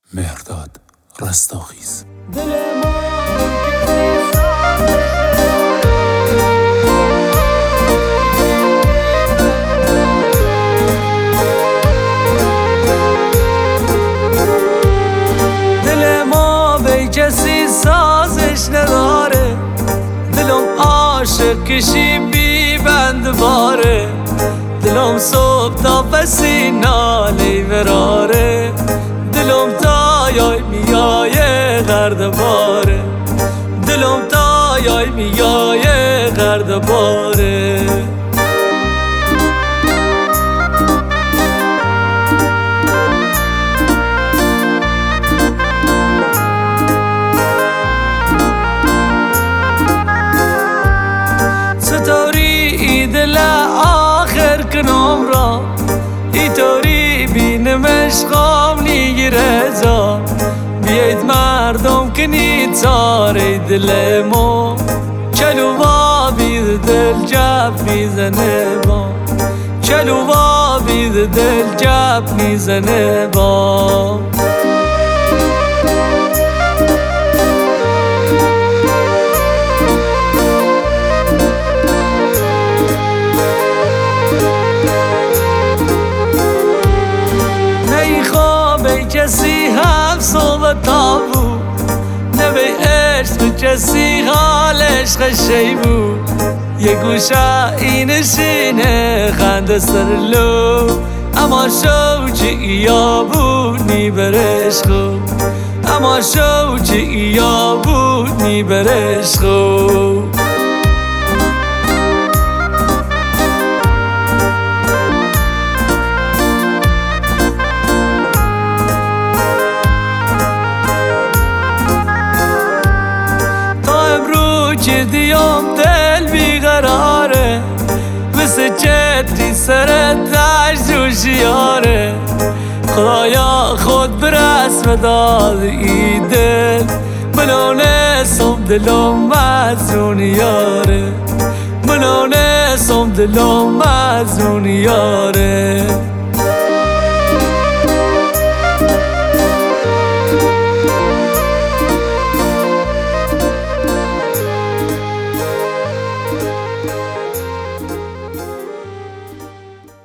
مهرداد رستاخیز. دل ما به کسی سازش نداره، دلم عاشق کشی بی بند باره، دلم صبح تا پسی نالی براره، دلم تا یای میایه غرد باره، دلم تا یای میایه غرد باره. ستاری دل آخر کنم را، اینطوری بینمش خوام نیگیره جا، بیاید مردم کنید ساره دل ما، چلو با بید دل جب میزنه با، چلو با بید دل جب میزنه با. کسی هم صحبت ها بود، نه به عشق کسی حالش خشی بود، یه گوشه اینشینه خنده سرلو، اما شوچی یا بود نیبرش خوب، اما شوچی یا بود نیبرش خوب. که دیام دل بیقراره، مثل چتری سر تشت جوشیاره، خدایا خود به رسم داد ای دل، منانستم دلم مزونیاره، منانستم دلم مزونیاره.